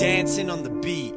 dancing on the beat.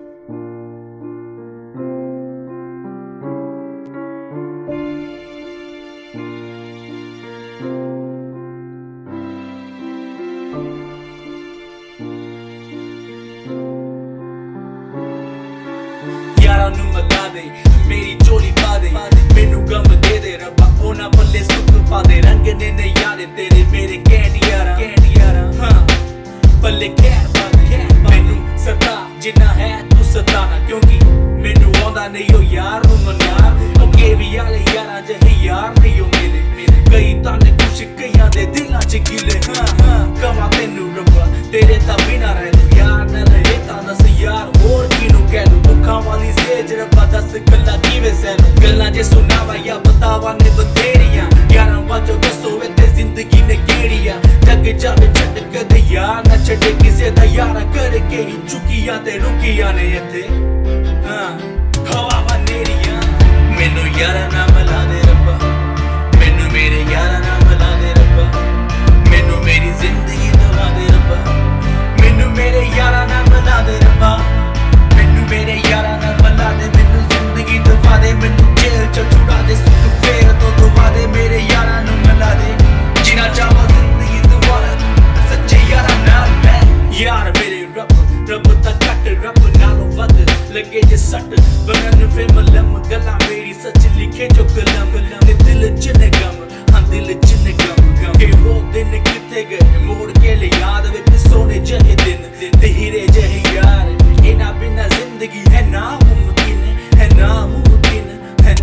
यारा नू मिला दे मेरी झोली पा दे मैनू गम दे दे रब्बा ओना पल्ले सुख पा दे रंग ने नज़ारे तेरे मेरे कैंड यारा हाँ पल्ले कैंड पा दे मैनू सता जिन्ना है तू सताना क्योंकि मैनू आंदा नहीं हो यार नू मनार अगे भी आले यारा जही यार नहीं हो मेरे कई ताने कुछ कईयां दे दिलां च गिले हाँ कमा तेनू रब्बा तेरे ता बिना रह लू यार ना रहे ता दस यार होर किनू कह लू दुखां वाली सेज रब्बा दस गल्लां किवें सैनू गल्लां जे सुनावा या बतावा ने बथेरियां यारां वाजो दसो इत्थे जिंदगी ने केड़ियां जग जावे छड्ड कदे यार ना छड्डे किसे दा यारा करके ही चुकियां ते रुकियां ने इत्थे हाँ हवावां नेरियां मैनू यारा ना मिला दे रब्बा मैनू मेरे यारा ना मिला दे रब्बा मैनू मेरी जिंदगी दवा दे रब्बा मैनू मेरे यारा ना मिला दे रब्बा मैनू मेरे यारा ना मिला दे मैनू जिंदगी दवा दे मैनू जेल च छुड़ा दे सुख फेर तो दवा दे मेरे यारा नू मिला दे जीना चाहवा जिंदगी दोबारा सच्चे यारा नाल मैं यार मेरे रब दा कट रब नालों वध लगे जे सट बनन फे मलम गला मेरी सच लिखे जो कलम ने दिल च ने गम हाँ दिल च ने गम के वो दिन किथे गए मोड़ के ले याद विच सोने जहे दिन ते हीरे जहे यार इना बिना जिंदगी है नामुमकिन है नामुमकिन है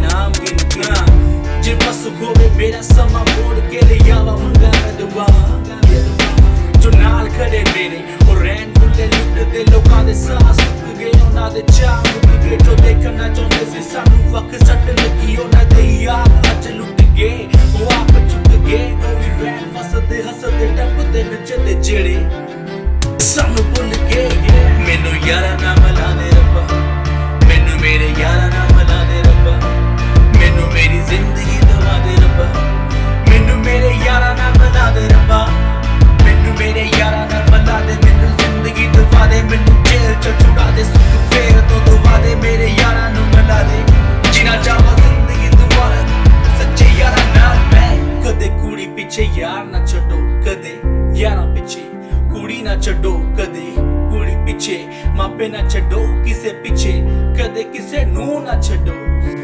नामुमकिन जे बस होवे मेरा समा मोड़ के ले आवा मंगा दुआ जो नाल खड़े मेरे और रैन बुल्ले लुटदे लोकां दे साह सुक गए उन्हां दे चाह मुक गए जो देखना चाहुंदे सी सानू वक्त सट लगी उन्हां दे यार अज लुट गए ओ आप चुक गए ओ वी रैन वसदे हसदे टपदे नचदे जेड़े सानू भुल गए मैनू यारा ना मिला दे रब्बा मैनू मेरे यारा ना मिला दे रब्बा मैनू मेरी जिंदगी दवा दे रब्बा मैनू मेरे यारा ना मिला दे रब्बा मैनू मेरे यारा ना मिला दे मैनू जिंदगी दवा दे मैनू जेल च छुड़ा दे सुख फेर तो दवा दे मेरे यारा नू मिला दे जीना चाहवा जिंदगी दोबारा सच्चे यारा नाल मैं कदे कुड़ी पिछे यार ना छड्डो कदे यारा पिछे कुड़ी ना छड्डो कदे कुड़ी पिछे मापे ना छड्डो किसे पिछे कदे किसे नू ना छड्डो